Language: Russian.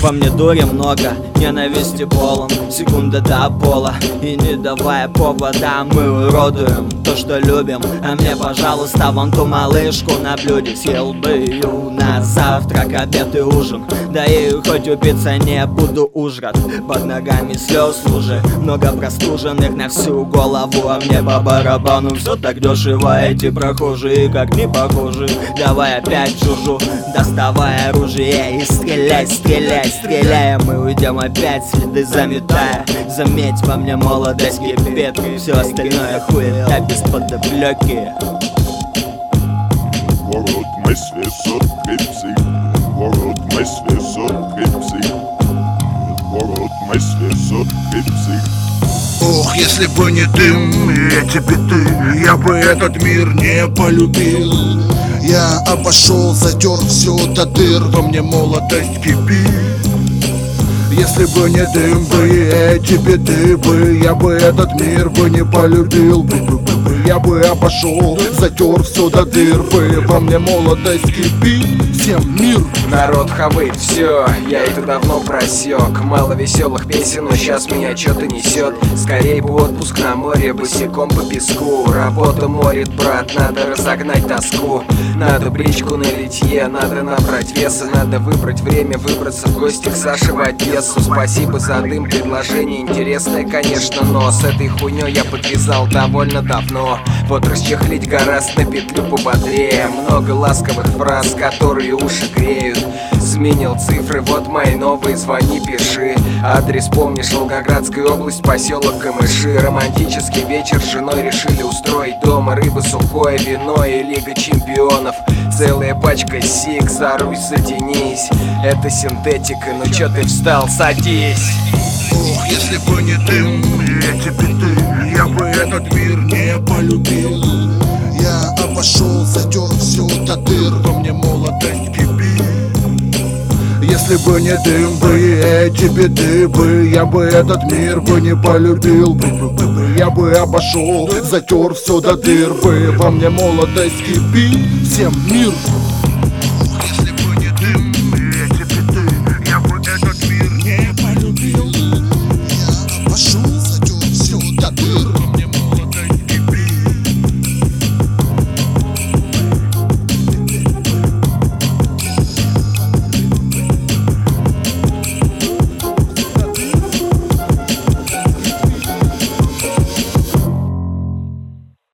Во мне дури много, ненависти полон, секунда до пола. И не давая повода, мы уродуем то, что любим. А мне, пожалуйста, вон ту малышку на блюде. Съел бы ее на завтрак, обед и ужин. Да и хоть упиться не буду уж рад. Под ногами слез уже много простуженных на всю голову. А мне по барабану все так дешево. Эти прохожие как не похожи. Давай опять жужу, доставай оружие и стреляй, стреляй, стреляй. Мы уйдем опять, следы заметая. Заметь, во мне молодость кипит. Все остальное хуета без подоплеки. Ворот мысли сотгребцы, ворот мысли сотгребцы, ворот мысли сотгребцы. Ох, если бы не дым и эти биты, я бы этот мир не полюбил. Я обошел, затер все до дыр, во мне молодость кипит. Если бы не дым бы и эти беды бы, я бы этот мир бы не полюбил. Я бы обошел, затер все до дыр бы, во мне молодость кипит. Всем мир! Народ хавает все, я это давно просек. Мало веселых песен, но сейчас меня что-то несет. Скорей бы отпуск на море, босиком по песку. Работа морит, брат, надо разогнать тоску. Надо бричку на литье, надо набрать веса. Надо выбрать время, выбраться в гости к Саше в Одессу. Спасибо за дым, предложение интересное, конечно, но с этой хуйней я подвязал довольно давно. Вот расчехлить гораздо на петлю пободрее. Много ласковых фраз, которые уши греют. Сменил цифры, вот мои новые, звони, пиши. Адрес помнишь, Волгоградская область, поселок Камыши. Романтический вечер с женой решили устроить дома. Рыба, сухое вино и Лига чемпионов. Целая пачка сик, за Русь затянись. Это синтетика, ну чё ты встал, садись. Ох, если бы не дым и эти биты, я бы этот мир не полюбил. Я обошел, затер все до дыр, во мне молодость кипит. Если бы не дым бы и эти беды бы, я бы этот мир бы не полюбил. Я бы обошел, затер все до дыр бы, во мне молодость кипит. Всем мир!